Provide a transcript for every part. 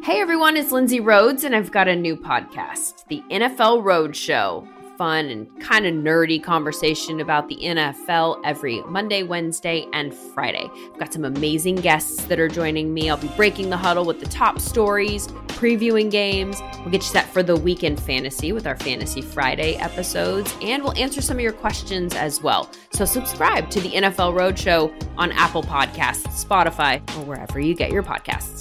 Hey everyone, it's Lindsay Rhodes, and I've got a new podcast, the NFL Roadshow. Fun and kind of nerdy conversation about the NFL every Monday, Wednesday, and Friday. I've got some amazing guests that are joining me. I'll be breaking the huddle with the top stories, previewing games. We'll get you set for the weekend fantasy with our Fantasy Friday episodes, and we'll answer some of your questions as well. So subscribe to the NFL Roadshow on Apple Podcasts, Spotify, or wherever you get your podcasts.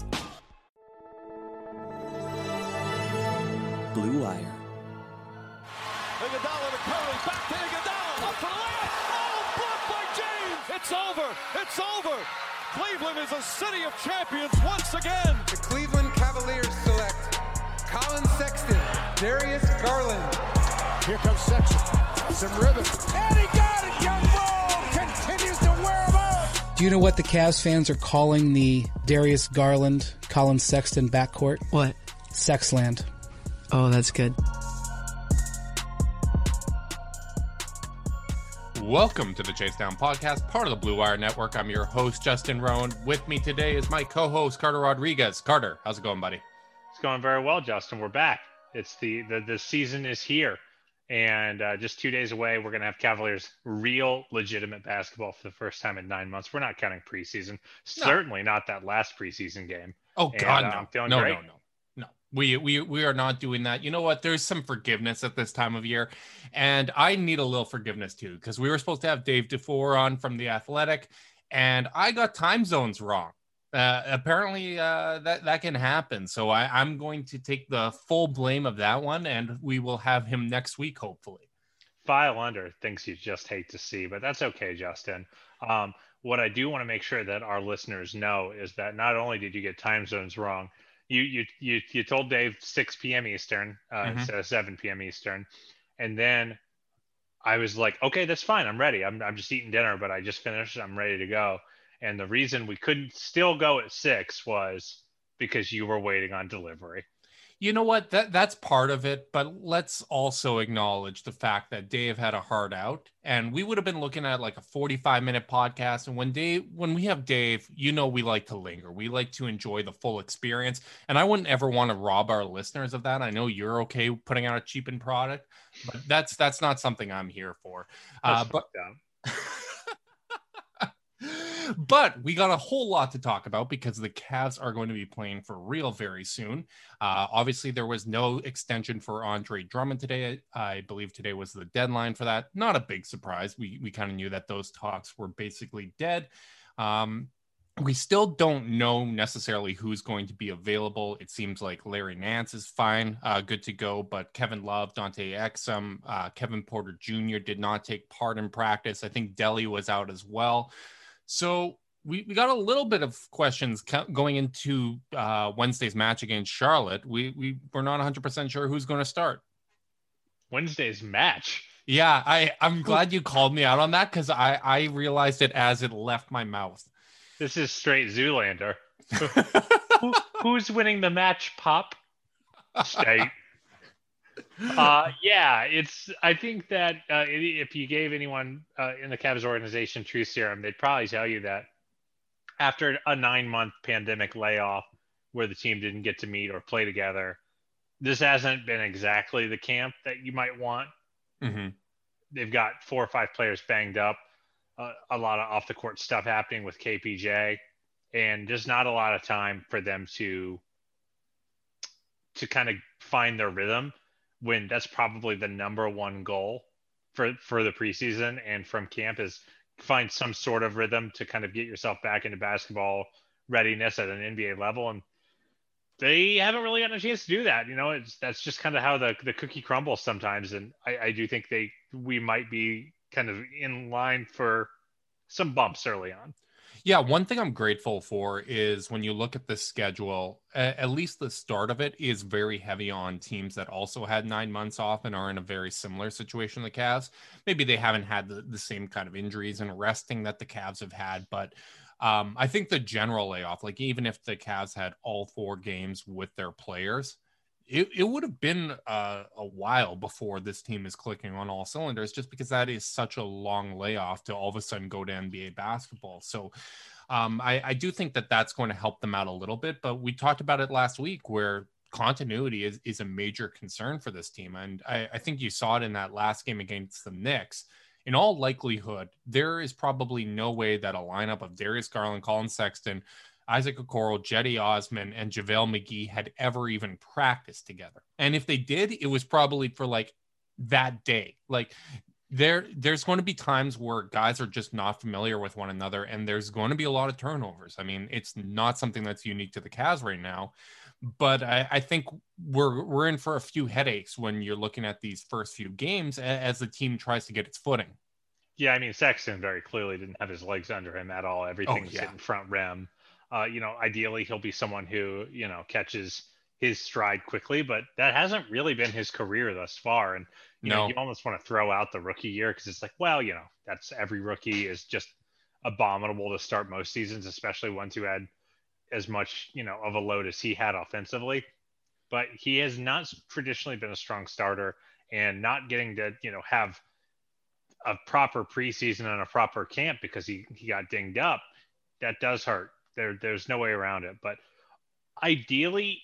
Blue Wire. Iguodala to Curry, back to Iguodala, up for the layup. Oh, blocked by James. It's over. It's over. Cleveland is a city of champions once again. The Cleveland Cavaliers select Colin Sexton, Darius Garland. Here comes Sexton. Some rhythm. And he got it. Young Bull continues to wear him out. Do you know what the Cavs fans are calling the Darius Garland, Colin Sexton backcourt? What? Sexland. Oh, that's good. Welcome to the Chase Down Podcast, part of the Blue Wire Network. I'm your host, Justin Rowan. With me today is my co-host, Carter Rodriguez. Carter, how's it going, buddy? It's going very well, Justin. We're back. It's the season is here, and just 2 days away, we're going to have Cavaliers real, legitimate basketball for the first time in 9 months. We're not counting preseason. Certainly not that last preseason game. Oh, God, no. I'm feeling No. great. No, we are not doing that. You know what? There's some forgiveness at this time of year, and I need a little forgiveness too, because we were supposed to have Dave DeFore on from The Athletic, and I got time zones wrong. Apparently, that can happen. So I'm going to take the full blame of that one, and we will have him next week, hopefully. File under things you just hate to see, but that's okay, Justin. What I do want to make sure that our listeners know is that not only did you get time zones wrong, you told Dave 6 p.m. Eastern instead of 7 p.m. Eastern. And then I was like, okay, that's fine. I'm ready. I'm just eating dinner, but I just finished. I'm ready to go. And the reason we couldn't still go at 6 was because you were waiting on delivery. You know what? That's part of it, but let's also acknowledge the fact that Dave had a hard out, and we would have been looking at like a 45-minute podcast. And when we have Dave, you know, we like to linger. We like to enjoy the full experience, and I wouldn't ever want to rob our listeners of that. I know you're okay putting out a cheapened product, but that's not something I'm here for. But we got a whole lot to talk about because the Cavs are going to be playing for real very soon. Obviously, there was no extension for Andre Drummond today. I believe today was the deadline for that. Not a big surprise. We kind of knew that those talks were basically dead. We still don't know necessarily who's going to be available. It seems like Larry Nance is fine, good to go, but Kevin Love, Dante Exum, Kevin Porter Jr. did not take part in practice. I think Delly was out as well. So we got a little bit of questions going into Wednesday's match against Charlotte. We're not 100% sure who's going to start. Wednesday's match? Yeah, I'm glad you called me out on that because I realized it as it left my mouth. This is straight Zoolander. Who's winning the match, Pop? State. I think that if you gave anyone in the Cavs organization True Serum, they'd probably tell you that after a 9-month pandemic layoff where the team didn't get to meet or play together, this hasn't been exactly the camp that you might want. Mm-hmm. They've got 4 or 5 players banged up, a lot of off the court stuff happening with KPJ, and just not a lot of time for them to kind of find their rhythm, when that's probably the number one goal for the preseason and from camp is find some sort of rhythm to kind of get yourself back into basketball readiness at an NBA level. And they haven't really gotten a chance to do that. You know, that's just kind of how the cookie crumbles sometimes. And I do think we might be kind of in line for some bumps early on. Yeah, one thing I'm grateful for is when you look at the schedule, at least the start of it is very heavy on teams that also had 9 months off and are in a very similar situation to the Cavs. Maybe they haven't had the same kind of injuries and resting that the Cavs have had, but I think the general layoff, like even if the Cavs had all 4 games with their players, it would have been a while before this team is clicking on all cylinders, just because that is such a long layoff to all of a sudden go to NBA basketball. So I do think that that's going to help them out a little bit, but we talked about it last week where continuity is a major concern for this team. And I think you saw it in that last game against the Knicks. In all likelihood, there is probably no way that a lineup of Darius Garland, Colin Sexton, Isaac Okoro, Jetty Osman, and JaVale McGee had ever even practiced together. And if they did, it was probably for like that day. Like there's going to be times where guys are just not familiar with one another, and there's going to be a lot of turnovers. I mean, it's not something that's unique to the Cavs right now, but I think we're in for a few headaches when you're looking at these first few games as the team tries to get its footing. Yeah, I mean, Sexton very clearly didn't have his legs under him at all. Everything's hitting front rim. Ideally, he'll be someone who, catches his stride quickly, but that hasn't really been his career thus far. And, you almost want to throw out the rookie year because it's like, well, that's every rookie is just abominable to start most seasons, especially ones who had as much, of a load as he had offensively. But he has not traditionally been a strong starter, and not getting to, have a proper preseason and a proper camp because he got dinged up, that does hurt. There's no way around it. But ideally,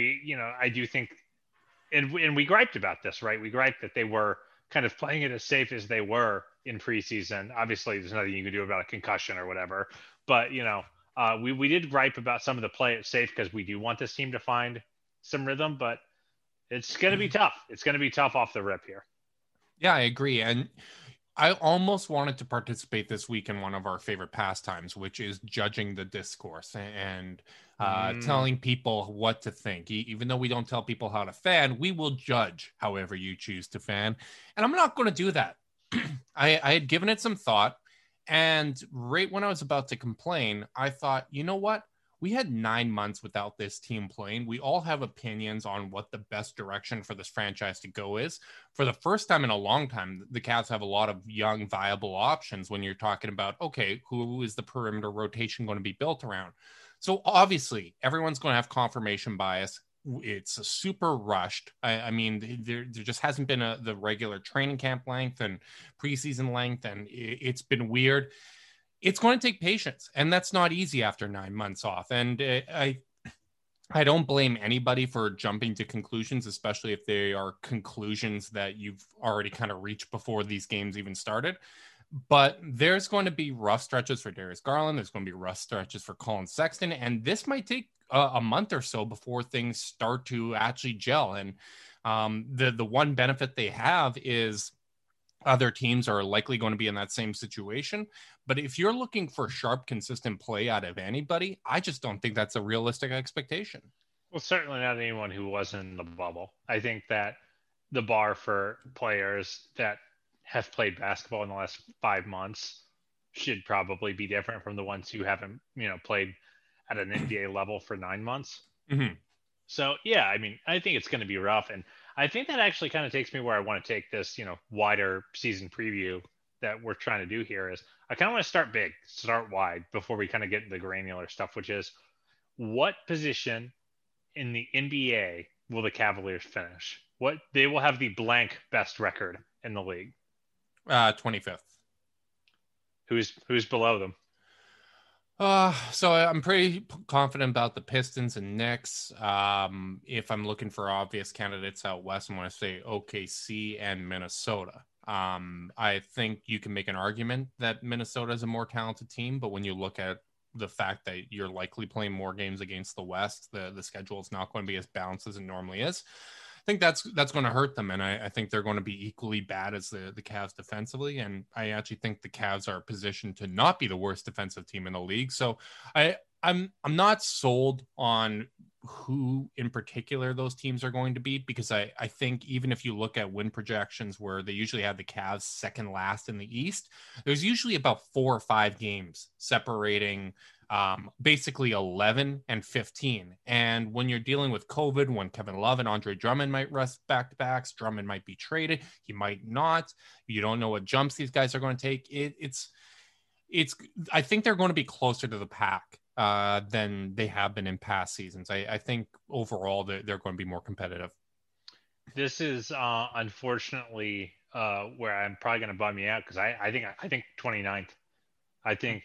I do think, and we griped about this, right? We griped that they were kind of playing it as safe as they were in preseason. Obviously, there's nothing you can do about a concussion or whatever. But, we did gripe about some of the play it safe because we do want this team to find some rhythm, but it's going to be tough. It's going to be tough off the rip here. Yeah, I agree. And I almost wanted to participate this week in one of our favorite pastimes, which is judging the discourse and telling people what to think. Even though we don't tell people how to fan, we will judge however you choose to fan. And I'm not going to do that. I had given it some thought. And right when I was about to complain, I thought, you know what? We had 9 months without this team playing. We all have opinions on what the best direction for this franchise to go is. For the first time in a long time, the Cavs have a lot of young, viable options when you're talking about, okay, who is the perimeter rotation going to be built around? So obviously, everyone's going to have confirmation bias. It's super rushed. I mean, there just hasn't been the regular training camp length and preseason length, and it's been weird. It's going to take patience, and that's not easy after 9 months off. And I don't blame anybody for jumping to conclusions, especially if they are conclusions that you've already kind of reached before these games even started. But there's going to be rough stretches for Darius Garland. There's going to be rough stretches for Colin Sexton, and this might take a month or so before things start to actually gel. And the one benefit they have is other teams are likely going to be in that same situation. But if you're looking for sharp, consistent play out of anybody, I just don't think that's a realistic expectation. Well, certainly not anyone who wasn't in the bubble. I think that the bar for players that have played basketball in the last 5 months should probably be different from the ones who haven't, played at an NBA level for 9 months. Mm-hmm. So, yeah, I mean, I think it's going to be rough. And I think that actually kind of takes me where I want to take this, wider season preview that we're trying to do here is I kind of want to start big, start wide before we kind of get into the granular stuff, which is what position in the NBA will the Cavaliers finish? What they will have the blank best record in the league. 25th. Who's below them? So I'm pretty confident about the Pistons and Knicks. If I'm looking for obvious candidates out west, I'm going to say OKC and Minnesota. I think you can make an argument that Minnesota is a more talented team, but when you look at the fact that you're likely playing more games against the West, the schedule is not going to be as balanced as it normally is. I think that's going to hurt them, and I think they're going to be equally bad as the Cavs defensively, and I actually think the Cavs are positioned to not be the worst defensive team in the league. So I'm not sold on who in particular those teams are going to be, because I think even if you look at win projections where they usually have the Cavs second last in the East, there's usually about 4 or 5 games separating basically 11 and 15. And when you're dealing with COVID, when Kevin Love and Andre Drummond might rest back-to-backs, Drummond might be traded, he might not. You don't know what jumps these guys are going to take. I think they're going to be closer to the pack than they have been in past seasons. I think overall they're going to be more competitive. This is unfortunately where I'm probably going to bum you out, because I think 29th. I think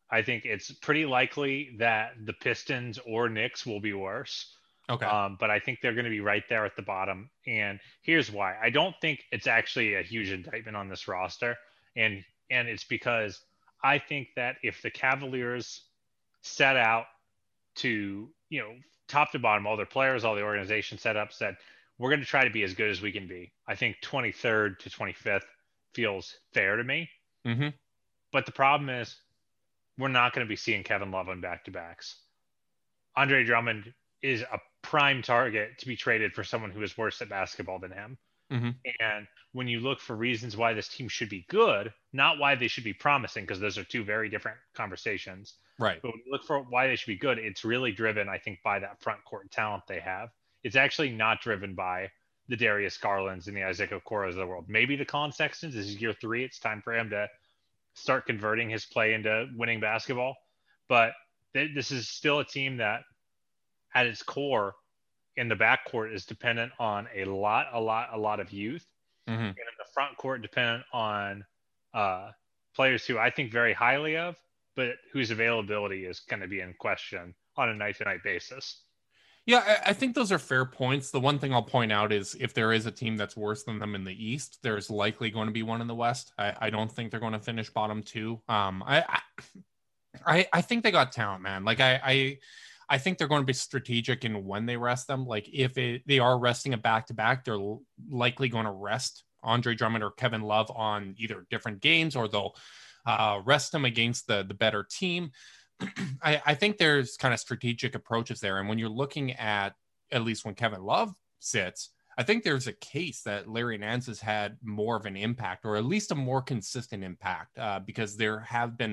I think it's pretty likely that the Pistons or Knicks will be worse. Okay. But I think they're going to be right there at the bottom. And here's why. I don't think it's actually a huge indictment on this roster. And it's because I think that if the Cavaliers set out to, top to bottom, all their players, all the organization set up, said, we're going to try to be as good as we can be. I think 23rd to 25th feels fair to me. Mm-hmm. But the problem is we're not going to be seeing Kevin Love on back-to-backs. Andre Drummond is a prime target to be traded for someone who is worse at basketball than him. Mm-hmm. And when you look for reasons why this team should be good, not why they should be promising, because those are two very different conversations. Right. But when you look for why they should be good, it's really driven, I think, by that front court talent they have. It's actually not driven by the Darius Garlands and the Isaac Okoros of the world. Maybe the Colin Sextons. This is year 3. It's time for him to start converting his play into winning basketball. But this is still a team that, at its core, in the backcourt is dependent on a lot of youth, mm-hmm. and in the front court dependent on players who I think very highly of, but whose availability is going to be in question on a night-to-night basis. Yeah, I think those are fair points. The one thing I'll point out is if there is a team that's worse than them in the East, there's likely going to be one in the West. I don't think they're going to finish bottom 2. I think they got talent, man. Like I think they're going to be strategic in when they rest them. Like if they are resting a back-to-back, they're likely going to rest Andre Drummond or Kevin Love on either different games, or they'll rest them against the better team. I think there's kind of strategic approaches there. And when you're looking at least when Kevin Love sits, I think there's a case that Larry Nance has had more of an impact, or at least a more consistent impact, because there have been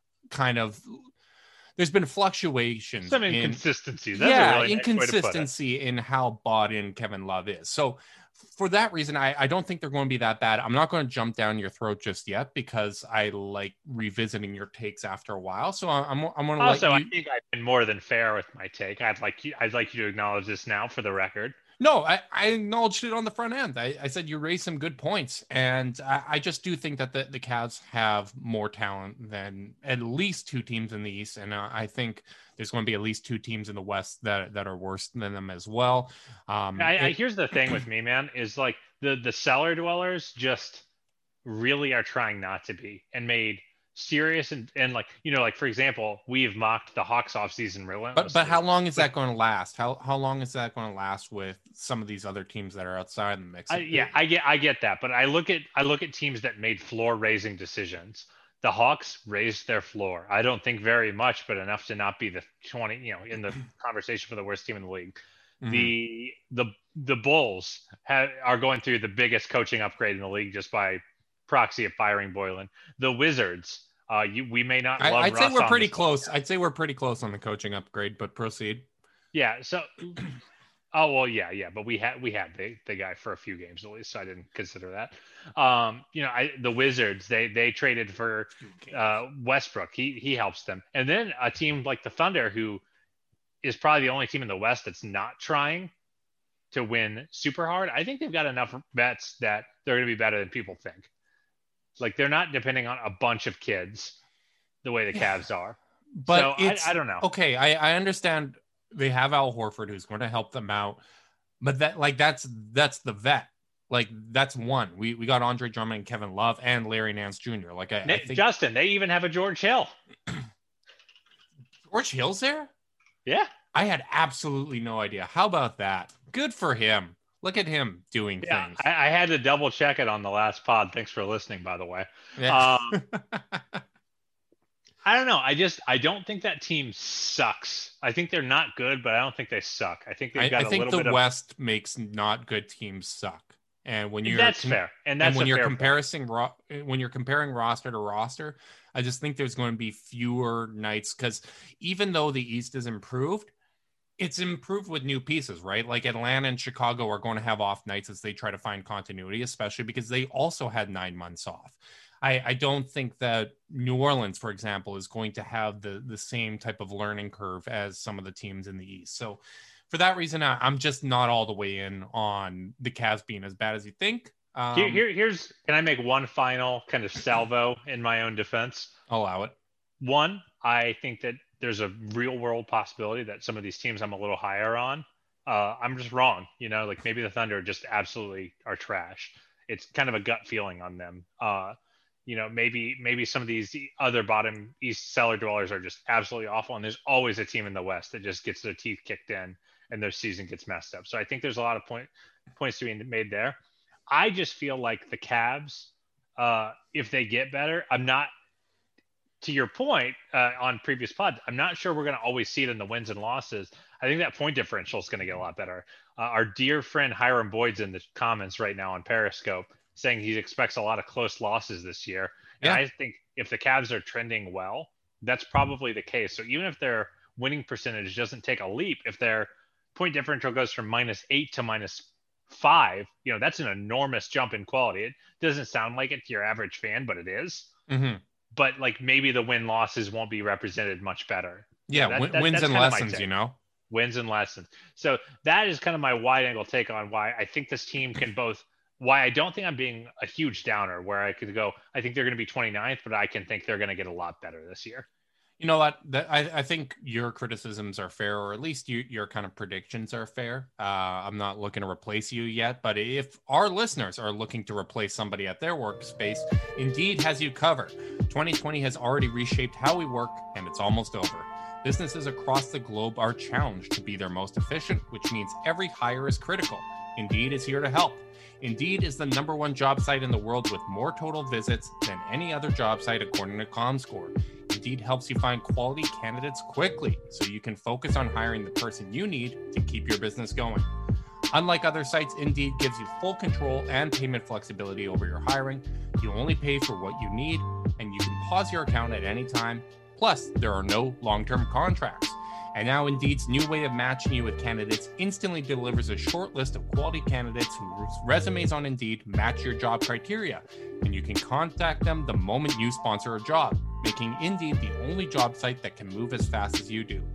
there's been fluctuations. Some inconsistencies. Inconsistency in how bought in Kevin Love is. So for that reason, I don't think they're going to be that bad. I'm not going to jump down your throat just yet, because I like revisiting your takes after a while. So I'm going to also, I think I've been more than fair with my take. I'd like you to acknowledge this now for the record. No, I acknowledged it on the front end. I said you raised some good points, and I just do think that the Cavs have more talent than at least 2 teams in the East, and I think there's going to be at least 2 teams in the West that are worse than them as well. Here's the thing with me, man, is like the cellar dwellers just really are trying not to be, and made serious and like, like for example, we've mocked the Hawks off season relentlessly. But how long is that going to last? How long is that going to last with some of these other teams that are outside the mix? I get that, but I look at teams that made floor raising decisions. The Hawks raised their floor. I don't think very much, but enough to not be the 20, in the conversation for the worst team in the league. Mm-hmm. The Bulls are going through the biggest coaching upgrade in the league just by proxy of firing Boylan. The Wizards, we may not love I'd say Russ we're pretty this close. I'd say we're pretty close on the coaching upgrade, but proceed. Yeah, so but we had the guy for a few games at least, so I didn't consider that. The Wizards, they traded for Westbrook. He helps them. And then a team like the Thunder, who is probably the only team in the West that's not trying to win super hard. I think they've got enough bets that they're going to be better than people think. Like, they're not depending on a bunch of kids the way the Cavs are. But so I don't know. Okay, I understand they have Al Horford who's going to help them out. But that's the vet. Like, that's one. We got Andre Drummond and Kevin Love and Larry Nance Jr. Like, I think Justin, they even have a George Hill. George Hill's there? Yeah. I had absolutely no idea. How about that? Good for him. Look at him doing things. I had to double check it on the last pod. Thanks for listening, by the way. Yeah. I don't know. I don't think that team sucks. I think they're not good, but I don't think they suck. I think they've got a little bit of... the West makes not good teams suck. And when that's fair. And when you're comparing roster to roster, I just think there's going to be fewer nights, because even though the East is improved, it's improved with new pieces, right? Like Atlanta and Chicago are going to have off nights as they try to find continuity, especially because they also had 9 months off. I don't think that New Orleans, for example, is going to have the same type of learning curve as some of the teams in the East. So for that reason, I'm just not all the way in on the Cavs being as bad as you think. Can I make one final kind of salvo in my own defense? I'll allow it. One, I think that there's a real world possibility that some of these teams I'm a little higher on, I'm just wrong. Like maybe the Thunder just absolutely are trash. It's kind of a gut feeling on them. Maybe some of these other bottom East cellar dwellers are just absolutely awful. And there's always a team in the West that just gets their teeth kicked in and their season gets messed up. So I think there's a lot of points to be made there. I just feel like the Cavs, if they get better, I'm not, to your point on previous pods, I'm not sure we're going to always see it in the wins and losses. I think that point differential is going to get a lot better. Our dear friend Hiram Boyd's in the comments right now on Periscope saying he expects a lot of close losses this year. And I think if the Cavs are trending well, that's probably the case. So even if their winning percentage doesn't take a leap, if their point differential goes from -8 to -5, that's an enormous jump in quality. It doesn't sound like it to your average fan, but it is. Mm-hmm. But like maybe the win losses won't be represented much better. Yeah, wins and lessons, Wins and lessons. So that is kind of my wide angle take on why I think this team can both, why I don't think I'm being a huge downer where I could go, I think they're going to be 29th, but I can think they're going to get a lot better this year. You know what? I think your criticisms are fair, or at least your kind of predictions are fair. I'm not looking to replace you yet, but if our listeners are looking to replace somebody at their workspace, Indeed has you covered. 2020 has already reshaped how we work, and it's almost over. Businesses across the globe are challenged to be their most efficient, which means every hire is critical. Indeed is here to help. Indeed is the #1 job site in the world with more total visits than any other job site according to ComScore. Indeed helps you find quality candidates quickly so you can focus on hiring the person you need to keep your business going. Unlike other sites, Indeed gives you full control and payment flexibility over your hiring. You only pay for what you need, and you can pause your account at any time. Plus, there are no long-term contracts. And now Indeed's new way of matching you with candidates instantly delivers a short list of quality candidates whose resumes on Indeed match your job criteria. And you can contact them the moment you sponsor a job, making Indeed the only job site that can move as fast as you do.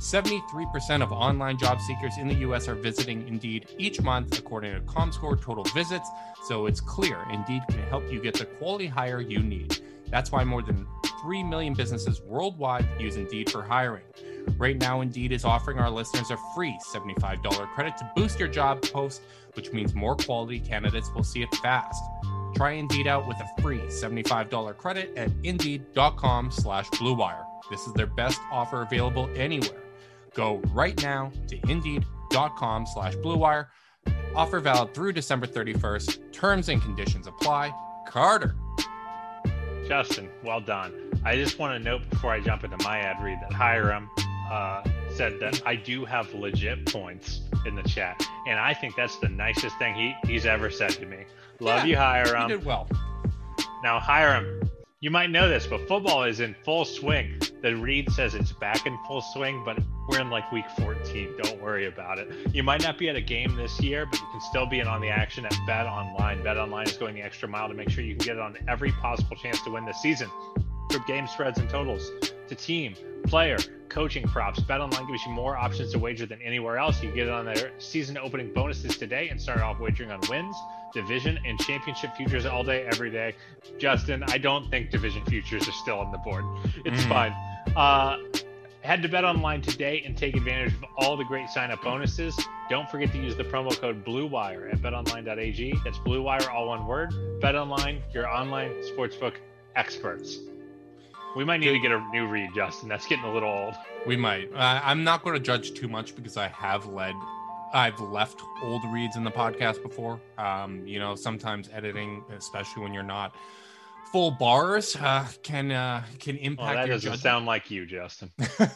73% of online job seekers in the US are visiting Indeed each month, according to ComScore total visits. So it's clear Indeed can help you get the quality hire you need. That's why more than 3 million businesses worldwide use Indeed for hiring. Right now, Indeed is offering our listeners a free $75 credit to boost your job post, which means more quality candidates will see it fast. Try Indeed out with a free $75 credit at Indeed.com/Blue Wire. This is their best offer available anywhere. Go right now to Indeed.com/Blue Wire. Offer valid through December 31st. Terms and conditions apply. Carter. Justin, well done. I just want to note before I jump into my ad read that Hiram said that I do have legit points in the chat, and I think that's the nicest thing he's ever said to me. Love you, Hiram. You did well. Now, Hiram, you might know this, but football is in full swing. The read says it's back in full swing, but we're in like week 14. Don't worry about it. You might not be at a game this year, but you can still be in on the action at BetOnline. BetOnline is going the extra mile to make sure you can get on every possible chance to win this season. From game spreads and totals to team, player, coaching props, BetOnline gives you more options to wager than anywhere else. You get it on their season opening bonuses today and start off wagering on wins, division, and championship futures all day, every day. Justin, I don't think division futures are still on the board. It's fine. Head to BetOnline today and take advantage of all the great sign-up bonuses. Don't forget to use the promo code BlueWire at betonline.ag. That's BlueWire, all one word. BetOnline, your online sportsbook experts. We might need to get a new read, Justin. That's getting a little old. We might. I'm not going to judge too much because I've left old reads in the podcast before. Sometimes editing, especially when you're not full bars, can impact your that doesn't judgment. Sound like you, Justin.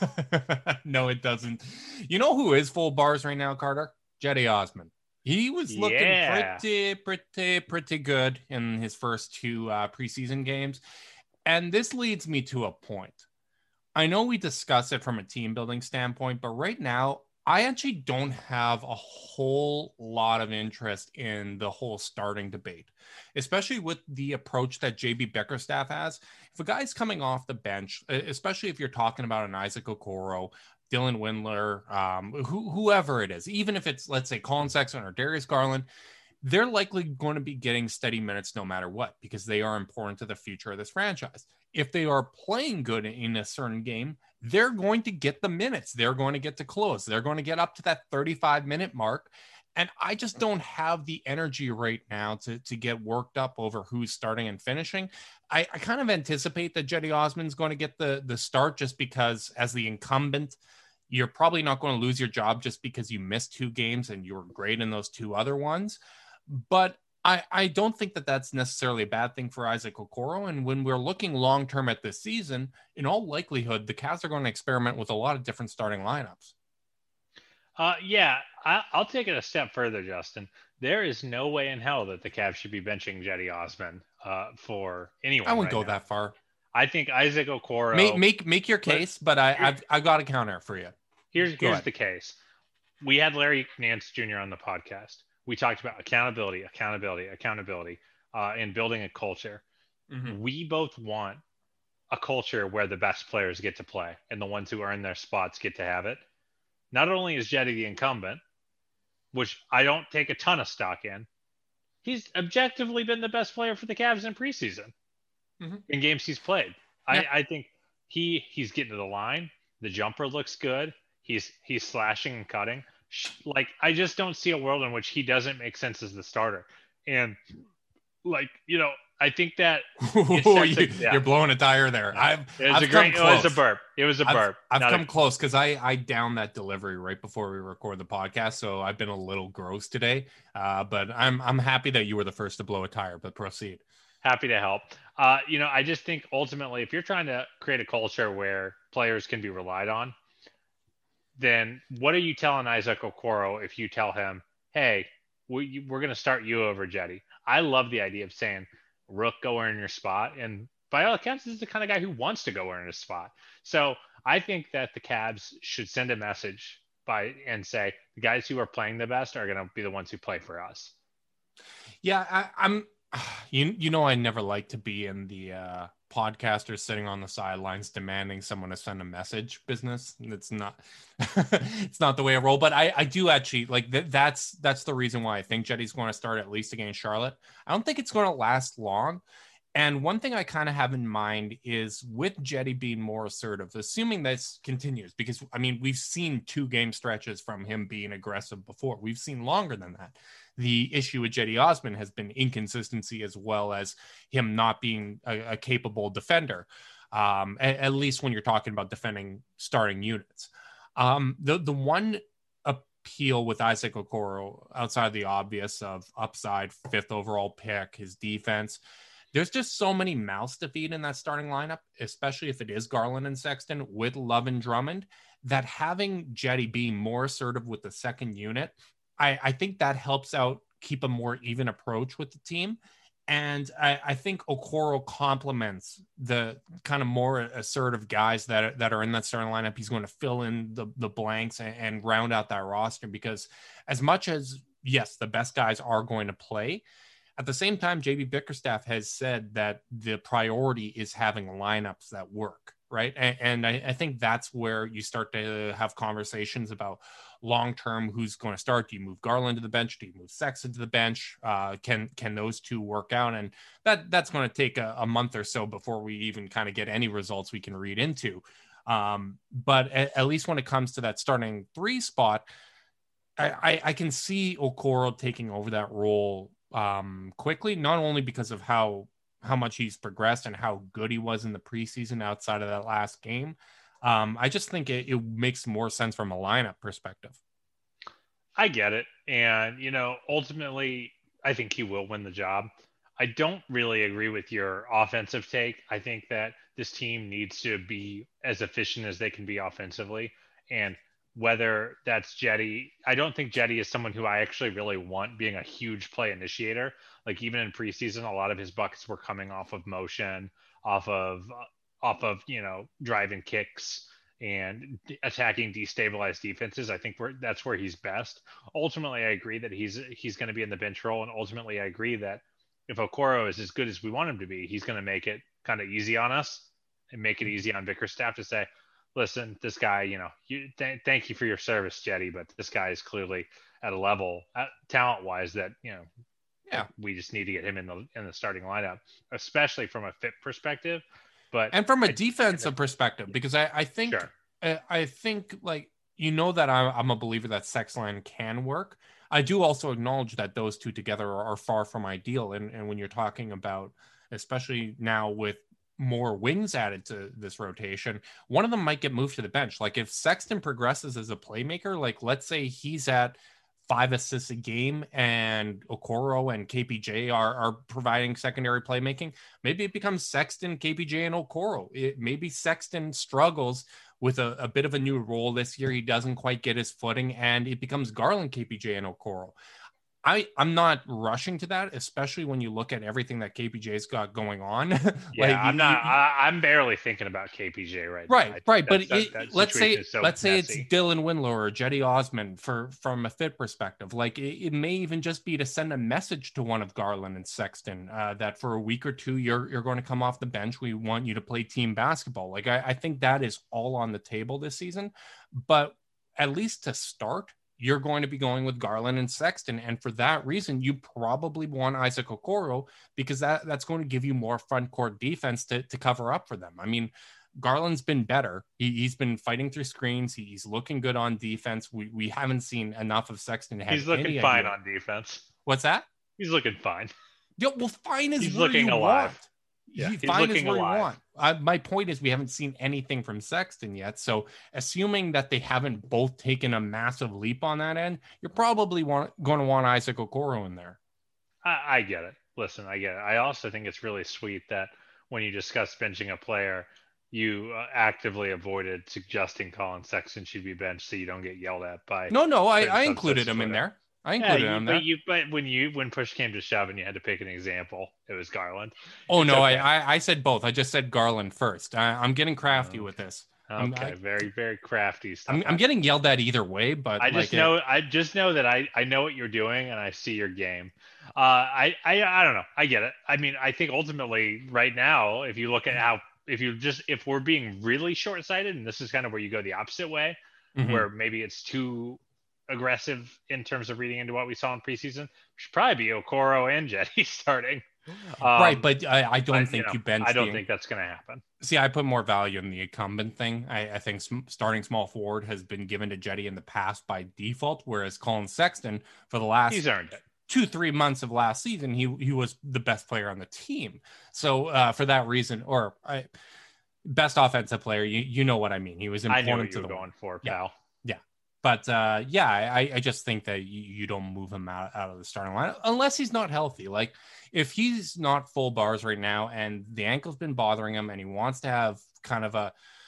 No, it doesn't. You know who is full bars right now, Carter? Jetty Osman. He was looking pretty good in his first 2 preseason games. And this leads me to a point. I know we discuss it from a team building standpoint, but right now, I actually don't have a whole lot of interest in the whole starting debate, especially with the approach that JB Bickerstaff has. If a guy's coming off the bench, especially if you're talking about an Isaac Okoro, Dylan Windler, whoever it is, even if it's, let's say, Colin Sexton or Darius Garland, they're likely going to be getting steady minutes no matter what, because they are important to the future of this franchise. if they are playing good in a certain game, they're going to get the minutes. They're going to get to close. They're going to get up to that 35-minute mark. And I just don't have the energy right now to get worked up over who's starting and finishing. I kind of anticipate that Cedi Osman's going to get the start just because as the incumbent, you're probably not going to lose your job just because you missed 2 games and you were great in those 2 other ones. But I don't think that that's necessarily a bad thing for Isaac Okoro. And when we're looking long-term at this season, in all likelihood, the Cavs are going to experiment with a lot of different starting lineups. Yeah, I'll take it a step further, Justin. There is no way in hell that the Cavs should be benching Cedi Osman for anyone. I wouldn't right go now. that far. I think Isaac Okoro. Make your case, but I've got a counter for you. Here's the case. We had Larry Nance Jr. on the podcast. We talked about accountability, and building a culture. Mm-hmm. We both want a culture where the best players get to play and the ones who earn their spots get to have it. Not only is Cedi the incumbent, which I don't take a ton of stock in, he's objectively been the best player for the Cavs in preseason in games he's played. Yeah. I think he's getting to the line. The jumper looks good. He's slashing and cutting. Like, I just don't see a world in which he doesn't make sense as the starter. And, like, you know, I think that you're blowing a tire there. It was a burp. I've come close because I downed that delivery right before we record the podcast, so I've been a little gross today. But I'm happy that you were the first to blow a tire. But proceed. Happy to help. You know, I just think ultimately, if you're trying to create a culture where players can be relied on, then what are you telling Isaac Okoro if you tell him, hey, we're going to start you over Cedi? I love the idea of saying, Rook, go earn your spot. And by all accounts, this is the kind of guy who wants to go earn his spot. So I think that the Cavs should send a message and say, the guys who are playing the best are going to be the ones who play for us. Yeah, I'm you know, I never like to be in the podcaster sitting on the sidelines demanding someone to send a message business. It's not it's not the way I roll, but I do actually like that's the reason why I think Cedi's going to start at least against Charlotte. I don't think it's going to last long. And one thing I kind of have in mind is with Cedi being more assertive, assuming this continues, because I mean, we've seen 2 game stretches from him being aggressive before. We've seen longer than that. The issue with Cedi Osman has been inconsistency as well as him not being a capable defender, at least when you're talking about defending starting units. The one appeal with Isaac Okoro, outside the obvious of upside, 5th overall pick, his defense, there's just so many mouths to feed in that starting lineup, especially if it is Garland and Sexton with Love and Drummond, that having Cedi be more assertive with the second unit, I think that helps out keep a more even approach with the team. And I think Okoro complements the kind of more assertive guys that are in that starting lineup. He's going to fill in the blanks and round out that roster, because as much as, yes, the best guys are going to play, at the same time, JB Bickerstaff has said that the priority is having lineups that work, right? And I think that's where you start to have conversations about long-term who's going to start. Do you move Garland to the bench? Do you move Sexton to the bench? Can those two work out? And that's going to take a month or so before we even kind of get any results we can read into. But at least when it comes to that starting 3 spot, I can see Okoro taking over that role quickly, not only because of how much he's progressed and how good he was in the preseason outside of that last game. I just think it makes more sense from a lineup perspective. I get it. And, you know, ultimately, I think he will win the job. I don't really agree with your offensive take. I think that this team needs to be as efficient as they can be offensively. And whether that's Cedi, I don't think Cedi is someone who I actually really want being a huge play initiator. Like, even in preseason, a lot of his buckets were coming off of motion, off of, you know, driving kicks and attacking destabilized defenses. I think that's where he's best. Ultimately, I agree that he's going to be in the bench role. And ultimately, I agree that if Okoro is as good as we want him to be, he's going to make it kind of easy on us and make it easy on Bickerstaff to say, listen, this guy, you know, thank you for your service, Cedi, but this guy is clearly at a level talent-wise that, you know, we just need to get him in the starting lineup, especially from a fit perspective. But and from a defensive perspective, because I think Sure. I think like that I'm a believer that Sexton can work. I do also acknowledge that those two together are far from ideal. And when you're talking about, especially now with more wings added to this rotation, one of them might get moved to the bench. Like if Sexton progresses as a playmaker, like let's say he's at 5 assists a game and Okoro and KPJ are providing secondary playmaking, maybe it becomes Sexton, KPJ, and Okoro. Maybe Sexton struggles with a bit of a new role this year. He doesn't quite get his footing, and it becomes Garland, KPJ, and Okoro. I'm not rushing to that, especially when you look at everything that KPJ's got going on. Yeah, I'm barely thinking about KPJ right now. Right. But let's say it's messy. Dylan Windler or Jetty Osman from a fit perspective. Like it may even just be to send a message to one of Garland and Sexton that for a week or two you're going to come off the bench. We want you to play team basketball. Like I think that is all on the table this season. But at least to start, you're going to be going with Garland and Sexton. And for that reason, you probably want Isaac Okoro because that's going to give you more front court defense to cover up for them. I mean, Garland's been better. He's been fighting through screens. He's looking good on defense. We haven't seen enough of Sexton. He's looking fine on defense. What's that? He's looking fine. Yo, well, fine is he's where looking you alive. want. Yeah, he's fine looking is where alive. you want. My point is we haven't seen anything from Sexton yet. So assuming that they haven't both taken a massive leap on that end, you're probably going to want Isaac Okoro in there. I get it. Listen, I get it. I also think it's really sweet that when you discuss benching a player, you actively avoided suggesting Colin Sexton should be benched so you don't get yelled at by. No, I included him in there. But when push came to shove and you had to pick an example, it was Garland. Oh, it's no, okay. I said both. I just said Garland first. I'm getting crafty with this. Okay, very, very crafty stuff. I'm getting yelled at either way, but I just know that I know what you're doing and I see your game. I don't know. I get it. I mean, I think ultimately right now, if you look at how if we're being really short-sighted, and this is kind of where you go the opposite way, where maybe it's too aggressive in terms of reading into what we saw in preseason, should probably be Okoro and Jetty starting. Right, but I don't think you bench. I don't think that's going to happen. See, I put more value in the incumbent thing. I think starting small forward has been given to Jetty in the past by default, whereas Colin Sexton for the last he's earned it. 2-3 months of last season, he was the best player on the team. So for that reason, best offensive player, you know what I mean. He was important. I know what to you were going for, pal. Yeah. But I just think that you don't move him out of the starting line unless he's not healthy. Like if he's not full bars right now and the ankle's been bothering him and he wants to have kind of a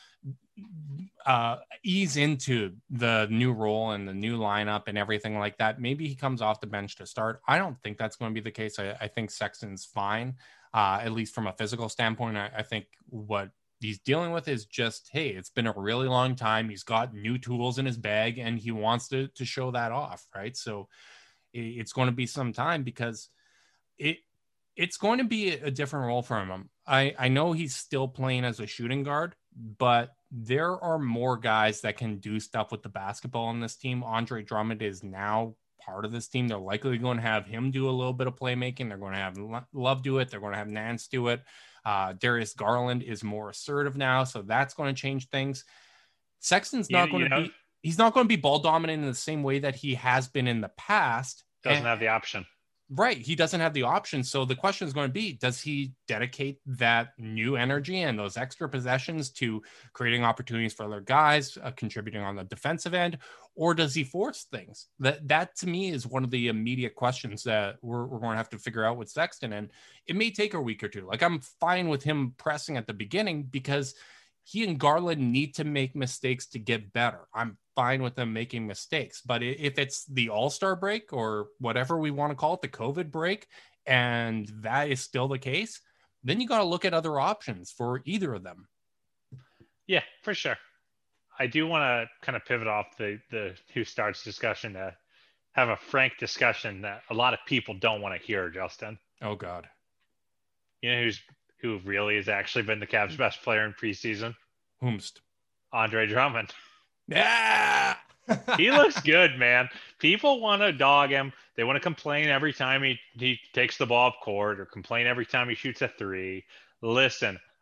ease into the new role and the new lineup and everything like that, maybe he comes off the bench to start. I don't think that's going to be the case. I think Sexton's fine, at least from a physical standpoint. I think what he's dealing with is just, hey, it's been a really long time. He's got new tools in his bag and he wants to show that off, right? So it's going to be some time because it's going to be a different role for him. I know he's still playing as a shooting guard, but there are more guys that can do stuff with the basketball on this team. Andre Drummond is now part of this team. They're likely going to have him do a little bit of playmaking. They're going to have Love do it. They're going to have Nance do it. Darius Garland is more assertive now, so that's going to change things. Sexton's not going to be he's not going to be ball dominant in the same way that he has been in the past. Doesn't have the option. Right. He doesn't have the option. So the question is going to be, does he dedicate that new energy and those extra possessions to creating opportunities for other guys, contributing on the defensive end, or does he force things? That to me is one of the immediate questions that we're going to have to figure out with Sexton. And it may take a week or two. Like I'm fine with him pressing at the beginning because he and Garland need to make mistakes to get better. I'm fine with them making mistakes, but if it's the All-Star break or whatever we want to call it, the COVID break, and that is still the case, then you got to look at other options for either of them. Yeah, for sure. I do want to kind of pivot off the who starts discussion to have a frank discussion that a lot of people don't want to hear, Justin. Oh God. You know who really has actually been the Cavs' best player in preseason? Whomst? Andre Drummond. Yeah. He looks good, man. People want to dog him. They want to complain every time he takes the ball up court or complain every time he shoots a three. Listen,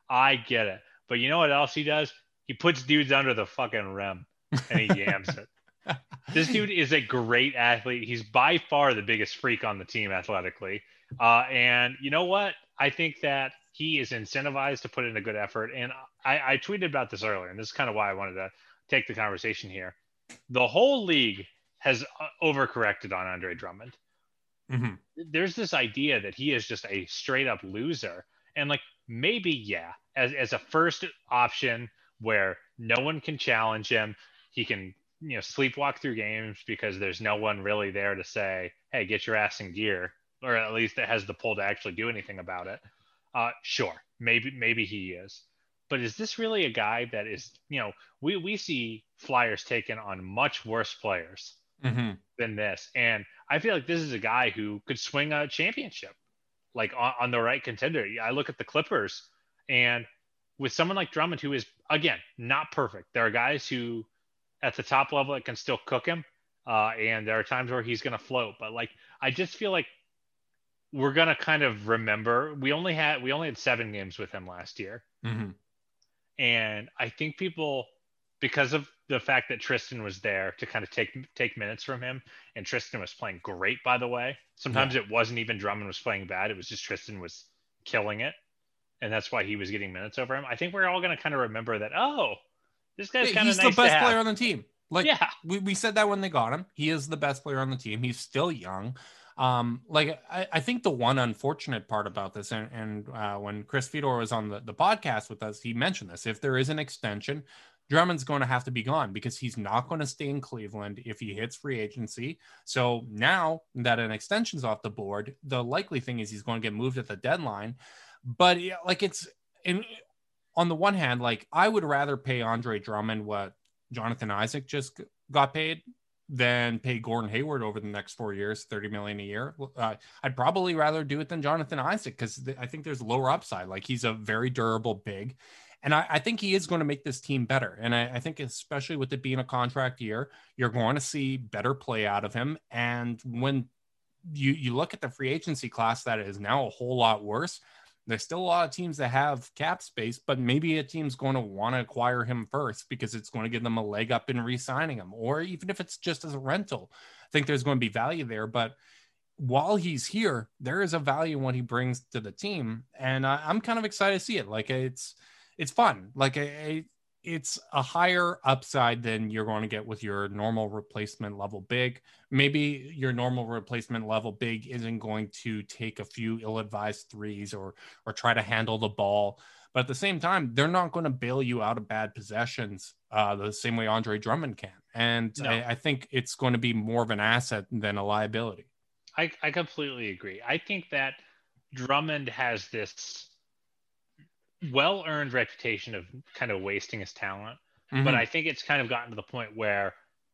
I get it. But you know what else he does? He puts dudes under the fucking rim and he yams it. This dude is a great athlete. He's by far the biggest freak on the team athletically. And you know what? I think that he is incentivized to put in a good effort. And I tweeted about this earlier, and this is kind of why I wanted to take the conversation here. The whole league has overcorrected on Andre Drummond. Mm-hmm. There's this idea that he is just a straight up loser. And like, maybe, yeah, as a first option where no one can challenge him, he can, sleepwalk through games because there's no one really there to say, hey, get your ass in gear, or at least it has the pull to actually do anything about it. Sure, maybe he is. But is this really a guy that is, we see Flyers taken on much worse players than this. And I feel like this is a guy who could swing a championship, like on the right contender. I look at the Clippers, and with someone like Drummond, who is, again, not perfect. There are guys who at the top level that can still cook him. And there are times where he's going to float. But like, I just feel like we're going to kind of remember, we only had 7 games with him last year. Mm-hmm. And I think people, because of the fact that Tristan was there to kind of take minutes from him, and Tristan was playing great, by the way. Sometimes it wasn't even Drummond was playing bad. It was just Tristan was killing it. And that's why he was getting minutes over him. I think we're all going to kind of remember that, this guy's kind of nice to have. He's the best player on the team. Like, yeah. we said that when they got him. He is the best player on the team. He's still young. I think the one unfortunate part about this, and when Chris Fedor was on the podcast with us, he mentioned this. If there is an extension, Drummond's going to have to be gone because he's not going to stay in Cleveland if he hits free agency. So now that an extension's off the board, the likely thing is he's going to get moved at the deadline. But on the one hand, like, I would rather pay Andre Drummond what Jonathan Isaac just got paid than pay Gordon Hayward over the next 4 years, $30 million a year. I'd probably rather do it than Jonathan Isaac because I think there's lower upside. Like, he's a very durable big, and I think he is going to make this team better. And I think especially with it being a contract year, you're going to see better play out of him. And when you look at the free agency class that is now a whole lot worse, there's still a lot of teams that have cap space, but maybe a team's going to want to acquire him first because it's going to give them a leg up in re-signing him, or even if it's just as a rental. I think there's going to be value there. But while he's here, there is a value in what he brings to the team, and I'm kind of excited to see it. Like, it's fun. Like, it's a higher upside than you're going to get with your normal replacement level big. Maybe your normal replacement level big isn't going to take a few ill-advised threes or try to handle the ball. But at the same time, they're not going to bail you out of bad possessions the same way Andre Drummond can. And no. I think it's going to be more of an asset than a liability. I completely agree. I think that Drummond has this well-earned reputation of kind of wasting his talent. But I think it's kind of gotten to the point where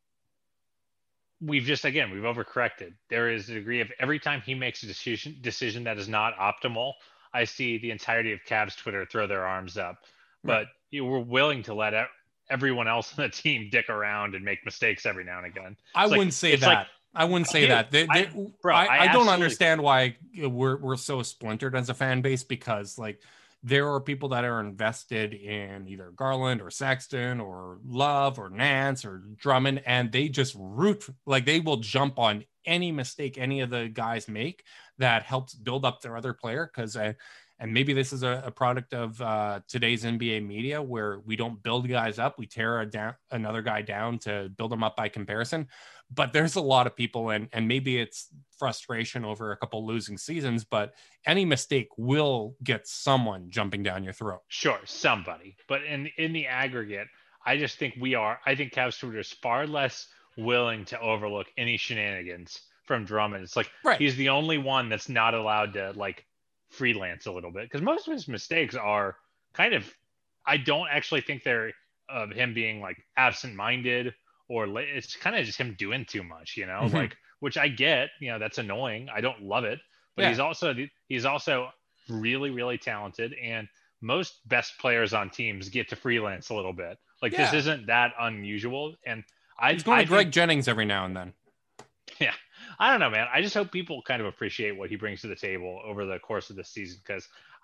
we've overcorrected. There is a degree of every time he makes a decision that is not optimal, I see the entirety of Cavs Twitter throw their arms up. But we're willing to let everyone else on the team dick around and make mistakes every now and again. I wouldn't say that. I wouldn't say that. I don't understand why we're so splintered as a fan base, because like, there are people that are invested in either Garland or Sexton or Love or Nance or Drummond, and they just they will jump on any mistake any of the guys make that helps build up their other player. And maybe this is a product of today's NBA media, where we don't build guys up, we tear another guy down to build them up by comparison. But there's a lot of people, and maybe it's frustration over a couple losing seasons, but any mistake will get someone jumping down your throat. Sure, somebody. But in the aggregate, I just think I think Cavs Twitter is far less willing to overlook any shenanigans from Drummond. It's like, He's the only one that's not allowed to like freelance a little bit, because most of his mistakes are kind of, I don't actually think they're of him being like absent-minded, or it's kind of just him doing too much, like, which I get, that's annoying. I don't love it, but he's also really, really talented, and most best players on teams get to freelance a little bit. Like, this isn't that unusual. And he's going to Greg Jennings every now and then. Yeah. I don't know, man. I just hope people kind of appreciate what he brings to the table over the course of this season, because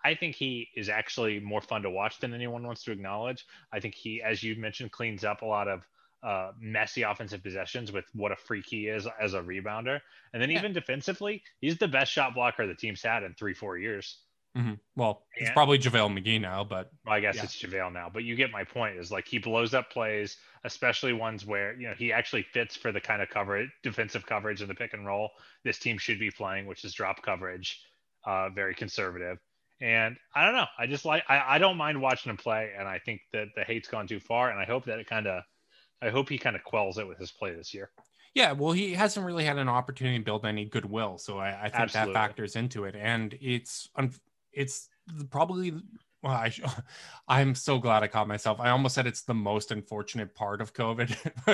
I think he is actually more fun to watch than anyone wants to acknowledge. I think he, as you mentioned, cleans up a lot of messy offensive possessions with what a freak he is as a rebounder. And then even defensively, he's the best shot blocker the team's had in 3-4 years. Mm-hmm. Well, it's probably JaVale McGee now, but I guess it's JaVale now. But you get my point. Is like he blows up plays, especially ones where he actually fits for the kind of coverage, defensive coverage, and the pick and roll this team should be playing, which is drop coverage, very conservative. And I don't know. I just I don't mind watching him play, and I think that the hate's gone too far, and I hope that I hope he kind of quells it with his play this year. Yeah, well, he hasn't really had an opportunity to build any goodwill, so I think that factors into it, and it's probably, well, I'm so glad I caught myself. I almost said it's the most unfortunate part of COVID.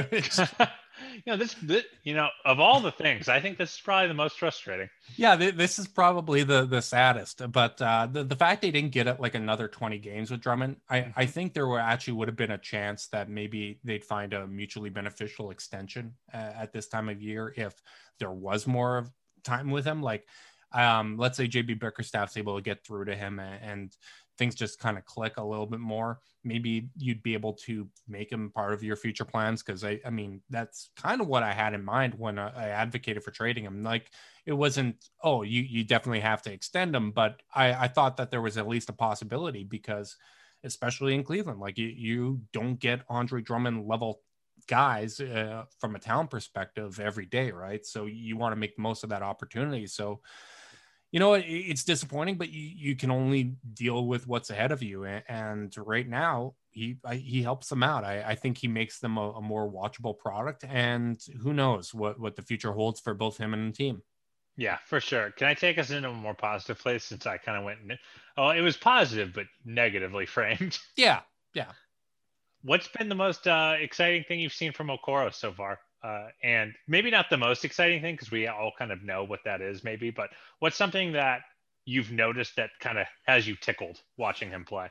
Of all the things, I think this is probably the most frustrating. Yeah, this is probably the saddest. But the fact they didn't get it like another 20 games with Drummond, I think there would have been a chance that maybe they'd find a mutually beneficial extension at this time of year if there was more of time with him. Like, let's say JB Bickerstaff's able to get through to him and things just kind of click a little bit more. Maybe you'd be able to make him part of your future plans. Cause I mean, that's kind of what I had in mind when I advocated for trading him. Like, it wasn't, oh, you definitely have to extend him. But I thought that there was at least a possibility because especially in Cleveland, like you don't get Andre Drummond level guys from a talent perspective every day. Right. So you want to make the most of that opportunity. So, it's disappointing, but you can only deal with what's ahead of you. And right now, he helps them out. I think he makes them a more watchable product. And who knows what the future holds for both him and the team. Yeah, for sure. Can I take us into a more positive place since I kind of went in? Oh, it was positive, but negatively framed. Yeah. What's been the most exciting thing you've seen from Okoro so far? And maybe not the most exciting thing because we all kind of know what that is maybe, but what's something that you've noticed that kind of has you tickled watching him play?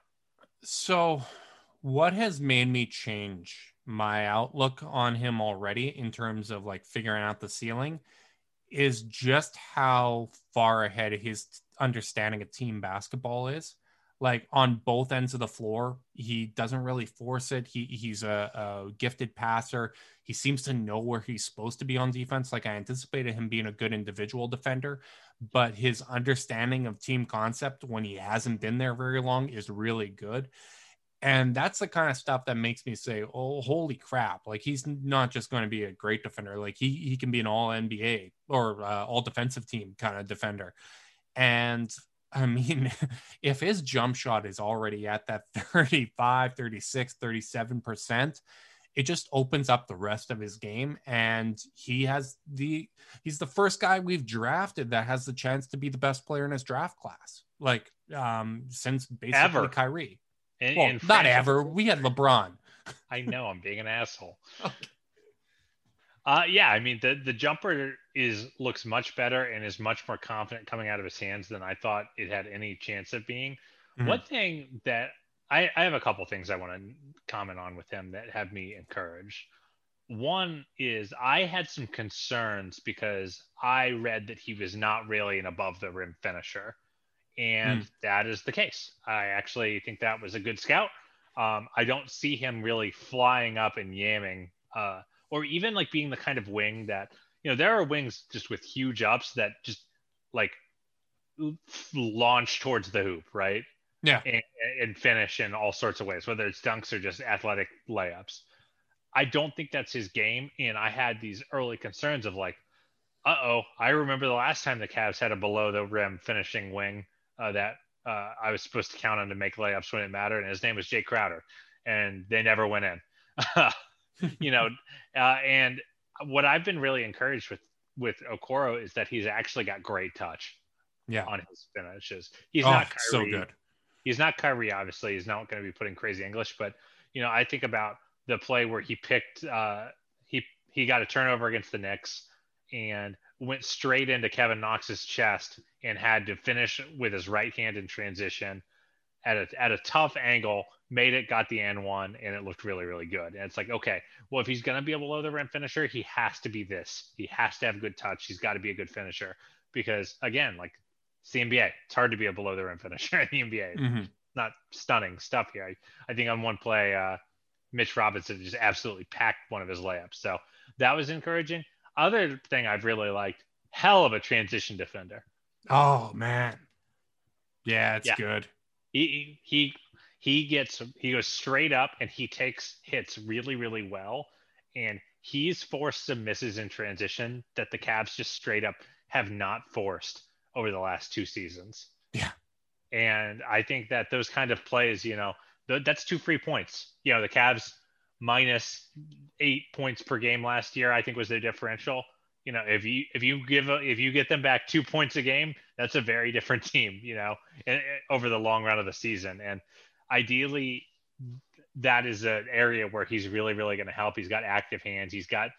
So what has made me change my outlook on him already in terms of like figuring out the ceiling is just how far ahead his understanding of team basketball is. Like on both ends of the floor, he doesn't really force it. He's a gifted passer. He seems to know where he's supposed to be on defense. Like I anticipated him being a good individual defender, but his understanding of team concept when he hasn't been there very long is really good. And that's the kind of stuff that makes me say, oh, holy crap. Like he's not just going to be a great defender. Like he can be an all NBA or all defensive team kind of defender. And I mean, if his jump shot is already at that 35, 36, 37%, it just opens up the rest of his game. And he's the first guy we've drafted that has the chance to be the best player in his draft class. Like, since basically ever. Kyrie. Not ever. We had LeBron. I know, I'm being an asshole. Okay. Yeah, I mean the jumper looks much better and is much more confident coming out of his hands than I thought it had any chance of being. Mm-hmm. One thing that I have a couple things I want to comment on with him that have me encouraged. One is I had some concerns because I read that he was not really an above the rim finisher, and that is the case. I actually think that was a good scout. I don't see him really flying up and yamming. Or even like being the kind of wing that, there are wings just with huge ups that just like launch towards the hoop, right? Yeah. And finish in all sorts of ways, whether it's dunks or just athletic layups. I don't think that's his game. And I had these early concerns of like, I remember the last time the Cavs had a below the rim finishing wing that I was supposed to count on to make layups when it mattered. And his name was Jay Crowder. And they never went in. And what I've been really encouraged with Okoro is that he's actually got great touch on his finishes. He's not Kyrie. So good. He's not Kyrie, obviously. He's not going to be putting crazy English, but I think about the play where he picked he got a turnover against the Knicks and went straight into Kevin Knox's chest and had to finish with his right hand in transition at a tough angle, made it, got the N1, and it looked really, really good. And it's like, okay, well, if he's going to be a below the rim finisher, he has to be this. He has to have good touch. He's got to be a good finisher because, again, like It's the NBA. It's hard to be a below the rim finisher in the NBA. Mm-hmm. Not stunning stuff here. I think on one play, Mitch Robinson just absolutely packed one of his layups. So that was encouraging. Other thing I've really liked, hell of a transition defender. Oh man. Yeah, it's good. He goes straight up and he takes hits really, really well. And he's forced some misses in transition that the Cavs just straight up have not forced over the last 2 seasons. Yeah. And I think that those kind of plays, that's 2 free points. The Cavs minus 8 points per game last year, I think was their differential. If you get them back 2 points a game, that's a very different team, over the long run of the season. And ideally, that is an area where he's really, really going to help. He's got active hands.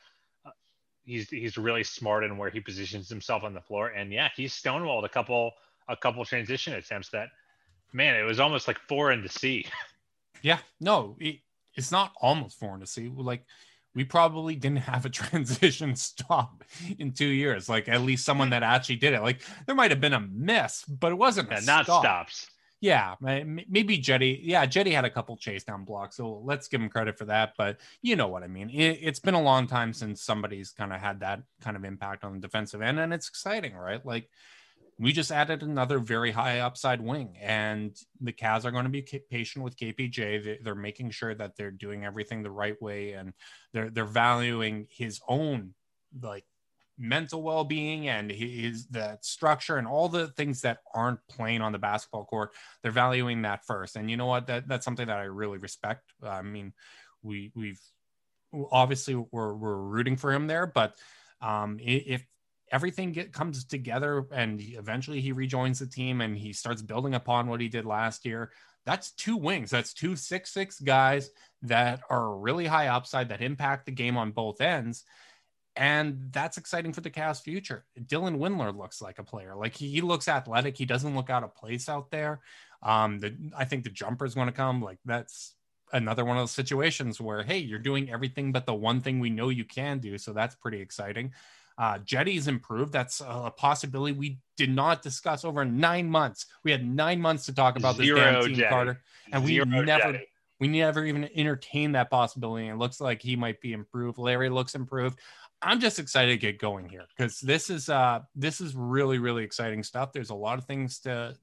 He's really smart in where he positions himself on the floor. And yeah, he's stonewalled a couple transition attempts that, man, it was almost like foreign to see. Yeah, no, it's not almost foreign to see. Like, we probably didn't have a transition stop in 2 years. Like, at least someone that actually did it. Like, there might have been a miss, but it wasn't not stop. Stops. Yeah, maybe Jetty. Yeah, Jetty had a couple chase down blocks, so let's give him credit for that. But you know what I mean. It's been a long time since somebody's kind of had that kind of impact on the defensive end, and it's exciting, right? Like, we just added another very high upside wing, and the Cavs are going to be patient with KPJ. They're making sure that they're doing everything the right way, and they're valuing his own like mental well-being and his that structure and all the things that aren't playing on the basketball court. They're valuing that first, and you know what? That's something that I really respect. I mean, we've obviously we're rooting for him there, but if everything comes together and eventually he rejoins the team and he starts building upon what he did last year, that's 2 wings. That's 2 6'6" guys that are really high upside that impact the game on both ends. And that's exciting for the Cavs' future. Dylan Windler looks like a player. Like, he looks athletic. He doesn't look out of place out there. I think the jumper is going to come. Like, that's another one of those situations where, hey, you're doing everything but the one thing we know you can do. So that's pretty exciting. Jetty's improved. That's a possibility we did not discuss over 9 months. We had 9 months to talk about this damn team, Jetty. Carter, and we never even entertained that possibility. And it looks like he might be improved. Larry looks improved. I'm just excited to get going here because this is really, really exciting stuff. There's a lot of things to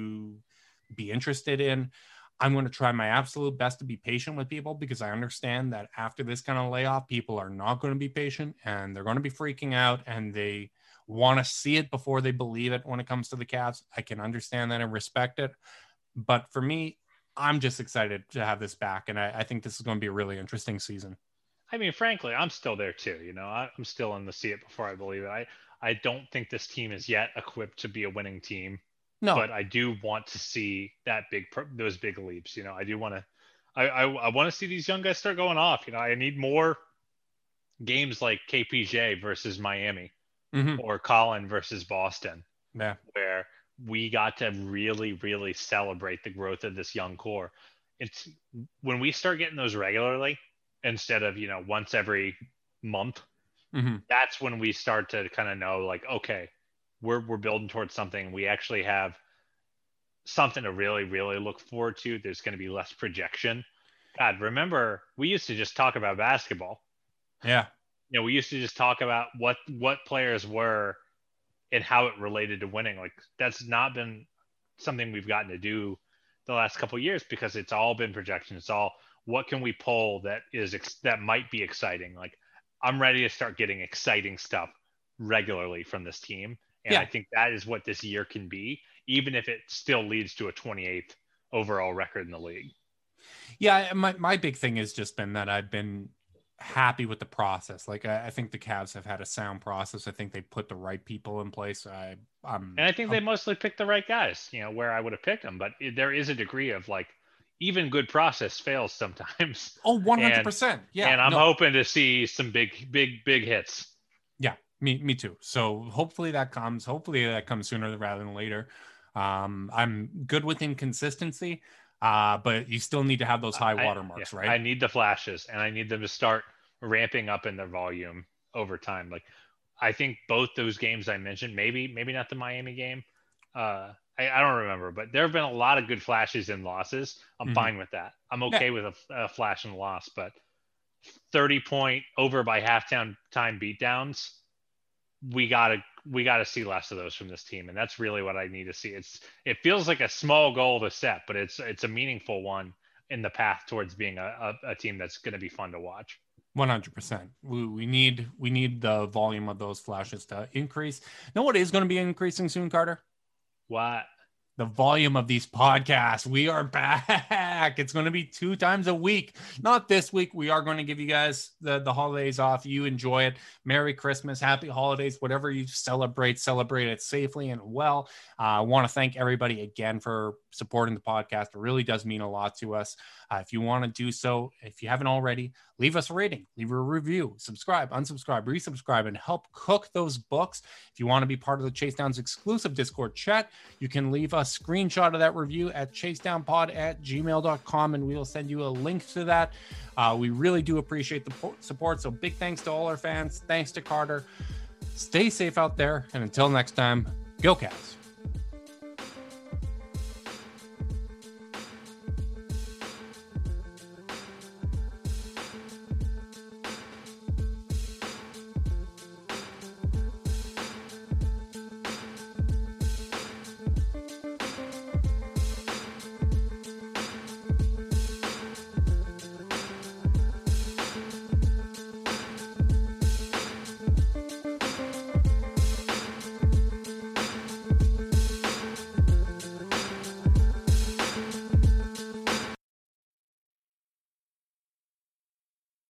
be interested in. I'm going to try my absolute best to be patient with people because I understand that after this kind of layoff, people are not going to be patient and they're going to be freaking out and they want to see it before they believe it when it comes to the Cavs. I can understand that and respect it. But for me, I'm just excited to have this back. And I think this is going to be a really interesting season. I mean, frankly, I'm still there too. I'm still in the see it before I believe it. I don't think this team is yet equipped to be a winning team. No, but I do want to see those big leaps. I do want to. I want to see these young guys start going off. I need more games like KPJ versus Miami or Colin versus Boston, where we got to really, really celebrate the growth of this young core. It's when we start getting those regularly instead of once every month. That's when we start to kind of know, like, okay, we're building towards something. We actually have something to really, really look forward to. There's going to be less projection. God, remember, we used to just talk about basketball. Yeah. We used to just talk about what players were and how it related to winning. Like, that's not been something we've gotten to do the last couple of years because it's all been projection. It's all what can we pull that might be exciting. Like, I'm ready to start getting exciting stuff regularly from this team. And I think that is what this year can be, even if it still leads to a 28th overall record in the league. Yeah, my big thing has just been that I've been happy with the process. Like, I think the Cavs have had a sound process. I think they put the right people in place. And I think they mostly picked the right guys, where I would have picked them. But there is a degree of, like, even good process fails sometimes. Oh, 100%. Yeah. And I'm hoping to see some big hits. Yeah. Me too. So hopefully that comes sooner rather than later. I'm good with inconsistency, but you still need to have those high watermarks, right? I need the flashes and I need them to start ramping up in their volume over time. Like, I think both those games I mentioned, maybe not the Miami game, I don't remember, but there have been a lot of good flashes and losses. I'm fine with that. I'm okay with a flash and loss, but 30-point over by halftime beatdowns, we gotta see less of those from this team, and that's really what I need to see. It feels like a small goal to set, but it's a meaningful one in the path towards being a team that's going to be fun to watch. 100%. We need the volume of those flashes to increase. You know what is going to be increasing soon, Carter? What? The volume of these podcasts. We are back. It's going to be 2 times a week. Not this week. We are going to give you guys the holidays off. You enjoy it. Merry Christmas, happy holidays, whatever you celebrate it safely and well. I want to thank everybody again for supporting the podcast. It really does mean a lot to us. If you want to do so, if you haven't already, leave us a rating, leave a review, subscribe, unsubscribe, resubscribe, and help cook those books. If you want to be part of the Chase Downs exclusive Discord chat, you can leave a screenshot of that review at chasedownpod@gmail.com, and we'll send you a link to that. We really do appreciate the support. So big thanks to all our fans. Thanks to Carter. Stay safe out there. And until next time, go Cavs.